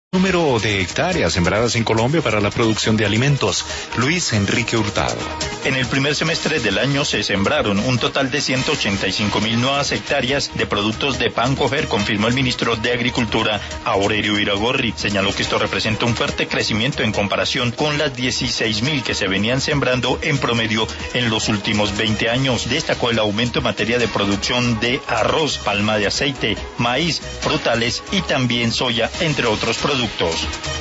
Número de hectáreas sembradas en Colombia para la producción de alimentos. Luis Enrique Hurtado. En el primer semestre del año se sembraron un total de 185.000 nuevas hectáreas de productos de pan coger, confirmó el ministro de Agricultura, Aurelio Iragorri. Señaló que esto representa un fuerte crecimiento en comparación con las 16.000 que se venían sembrando en promedio en los últimos 20 años. Destacó el aumento en materia de producción de arroz, palma de aceite, maíz, frutales y también soya, entre otros productos.